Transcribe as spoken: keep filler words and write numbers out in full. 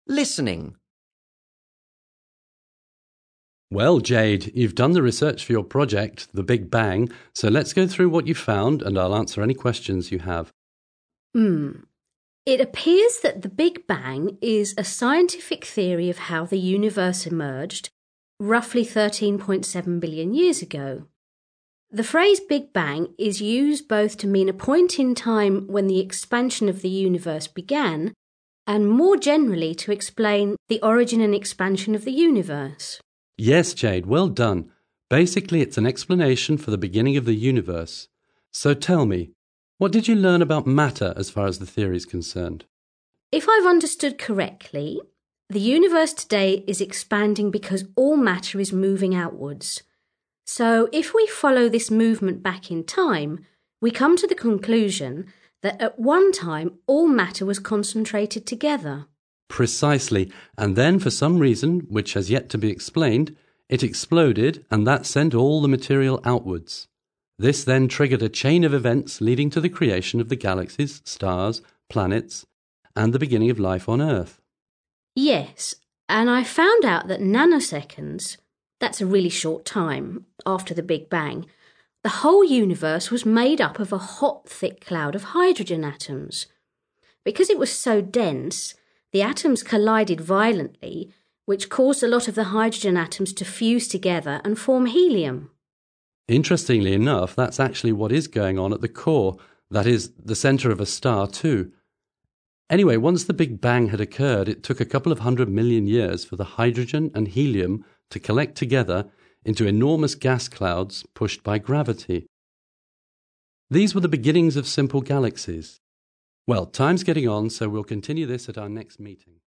listening. Well, Jade, you've done the research for your project, The Big Bang, so let's go through what you found and I'll answer any questions you have. Hmm. It appears that the Big Bang is a scientific theory of how the universe emerged roughly thirteen point seven billion years ago. The phrase Big Bang is used both to mean a point in time when the expansion of the universe began and more generally to explain the origin and expansion of the universe. Yes, Jade, well done. Basically, it's an explanation for the beginning of the universe. So tell me, what did you learn about matter as far as the theory is concerned? If I've understood correctly, the universe today is expanding because all matter is moving outwards. So if we follow this movement back in time, we come to the conclusion that at one time all matter was concentrated together. Precisely, and then for some reason, which has yet to be explained, it exploded and that sent all the material outwards. This then triggered a chain of events leading to the creation of the galaxies, stars, planets, and the beginning of life on Earth. Yes, and I found out that nanoseconds, that's a really short time after the Big Bang, the whole universe was made up of a hot, thick cloud of hydrogen atoms. Because it was so dense, the atoms collided violently, which caused a lot of the hydrogen atoms to fuse together and form helium. Interestingly enough, that's actually what is going on at the core, that is, the centre of a star too. Anyway, once the Big Bang had occurred, it took a couple of hundred million years for the hydrogen and helium to collect together into enormous gas clouds pushed by gravity. These were the beginnings of simple galaxies. Well, time's getting on, so we'll continue this at our next meeting.